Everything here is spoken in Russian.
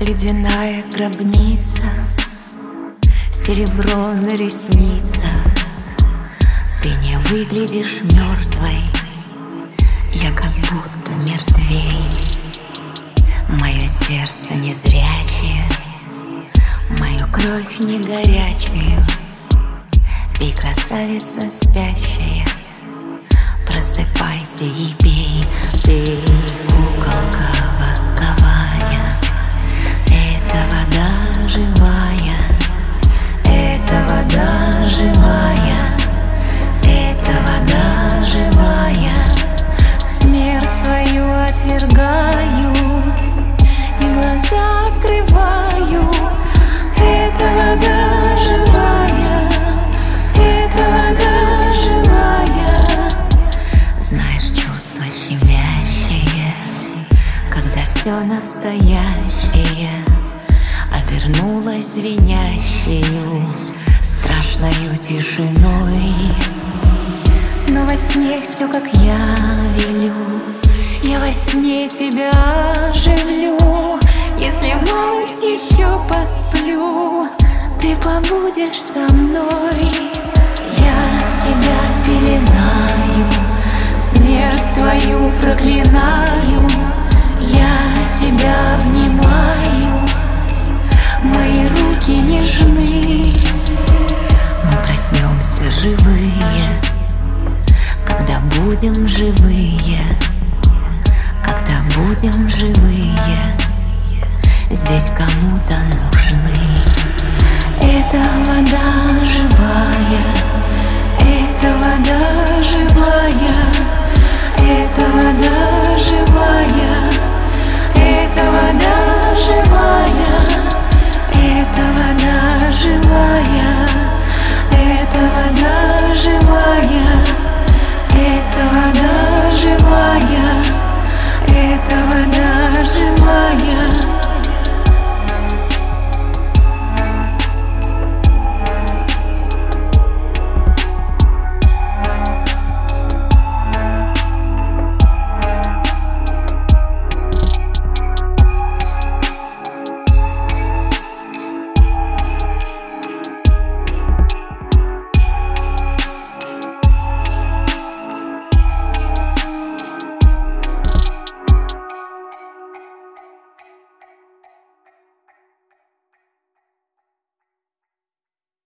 ледяная гробница, серебро на ресницах. Ты не выглядишь мертвой, я как будто мертвей. Мое сердце незрячее, мою кровь не горячую. Пей, красавица спящая, просыпайся и пей. Ты куколка восковая, это вода живая, это вода живая, это вода живая. Смерть свою отвергаю и глаза открываю. Это вода живая, это вода живая. Знаешь, чувство щемящее, когда все настоящее обернулось звенящею, страшною тишиной. Но во сне все, как я велю, я во сне тебя оживлю. Если малость еще посплю, ты побудешь со мной. Я тебя пеленаю, смерть твою проклинаю. Я тебя обнимаю, мои руки нежны. Мы проснемся живые, когда будем живые, когда будем живые, здесь кому-то нужны. Это вода живая, это вода живая, это вода живая, это вода живая, это вода живая, это вода живая, это вода живая, это вода живая.